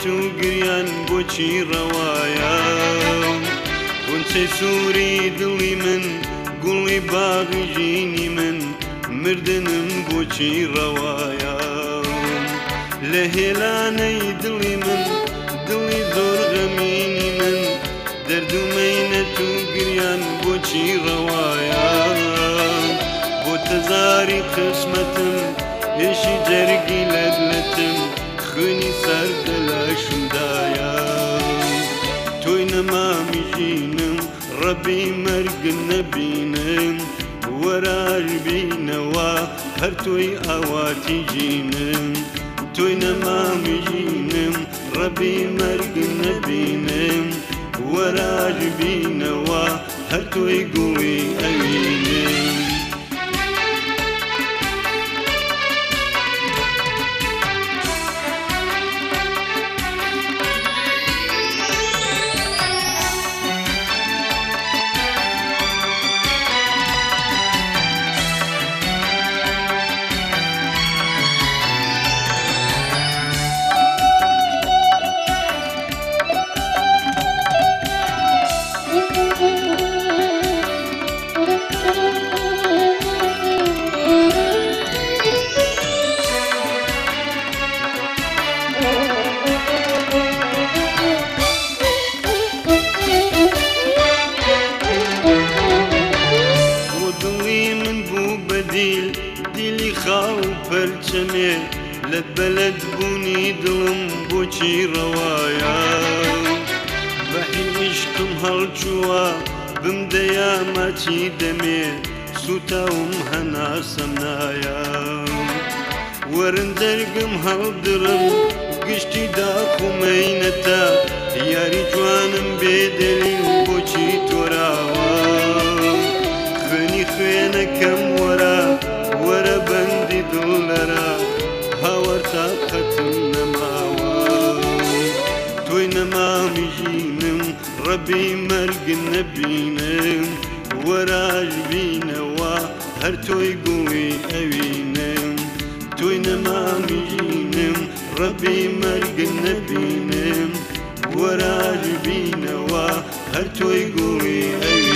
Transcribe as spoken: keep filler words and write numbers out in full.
و گریان بۆچی ڕەوایە غونچەی سووری دڵی من گوڵی باغی ژینی من مردنم بۆچی ڕەوایە لە هێلانەی دڵی من دڵی زۆر غەمینی من دەرد و مەینەت و گریان بۆچی ڕەوایە بۆ تەزاری قسمەتم هێشی جەرگی لەدلەتم خوێنی سەردە لاشمدایە تۆی نەمامی ژینم ڕەبی مەرگن نەبینم وەراژ بینەوە هەر تۆی ئاواتی ژینم تۆی نەمامی ژینم ڕەبی مەرگن نەبینم وەراژ بینەوە هەر تۆی گوڵی ئەوینم دیلی خاو پەرچەمێ لە بەلەد بوونی دڵم بۆچی ڕەوایە بەحی عیشقم هەڵچووە بمدەیە ماچی دەمێ سوتاوم هەناسەم نایە وەرن دەرگم هەڵدڕم گشتی داخومەینەتە یاری جوانم بێدەلیل بۆچی تۆراوە خوێنی خوێنەکەم وەرە وەرە بەندی دڵ لەرە هاوەر تاقەتم نەماوە تۆی نەمامی ژینم ڕەبی مەرگن نەبینم وەراژ بینەوە هەر تۆی گوڵی ئەوینم تۆی نەمامی ژینم ڕەبی مەرگن نەبینم وەراژ بینەوە هەر تۆی گوڵی ئەوینم